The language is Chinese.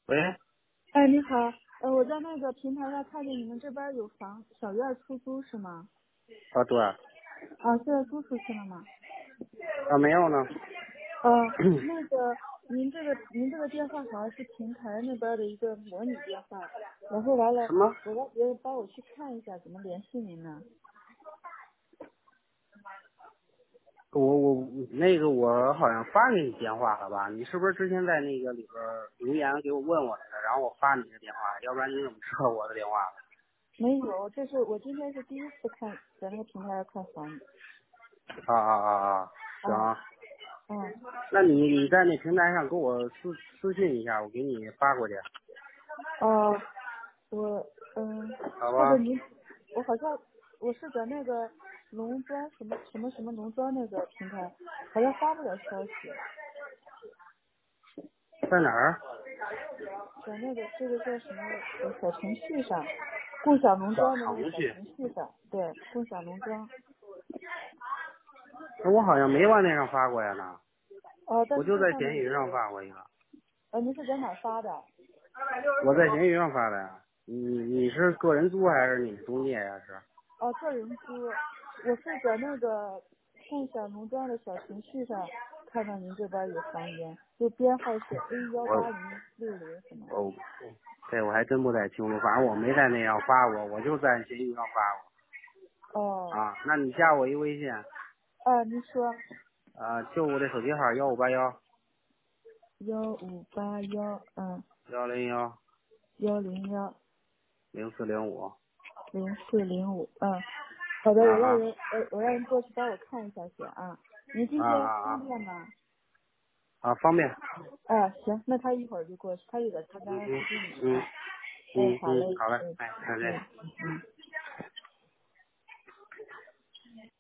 喂， 哎，你好，我在那个平台上看见你们这边有房小院出租是吗？ 啊对， 啊，现在租出去了吗？ 啊没有呢， 那个您这个电话好像是平台那边的一个模拟电话，然后完了， 什么？ 我让别人帮我去看一下怎么联系您呢？ 我那个我好像发给你电话了吧？你是不是之前在那个里边留言给我问我来的？然后我发你的电话，要不然你怎么知道我的电话了？ 没有，这是我今天是第一次看在那个平台上看房。 啊，行， 啊，嗯， 那你在那平台上给我私信一下，我给你发过去， 哦，我好吧？ 或者您，我好像我是在那个农庄什么农庄那个平台，好像发不了消息， 在哪儿？ 在那个这个叫什么小程序上，共享农小庄的那个小程序。 程序上，对，共享农庄。 那我好像没往那上发过呀呢， 哦，但我就是这上在闲鱼上面有， 发过一个， 您是在哪儿发的？ 我在闲鱼上发的呀。你是个人租还是你中介呀？是？ 哦，个人租，我是在那个共享农庄的小程序上看到您这边有房源，就编号是 A18060什么。 我这我还真不太清楚，反正我没在那上发过，我就在闲鱼上发过。 哦， 啊，那你加我一微信， 您说就我这手机号1581 1581， 101 101 0405。 0405，好的， 啊啊我让人过去帮我看一下先啊。您今啊天啊啊方便吗？ 方便。 行，那他一会儿就过去，他就在他家附近呢嗯啊。好嘞， 好嘞，哎，再见。 嗯。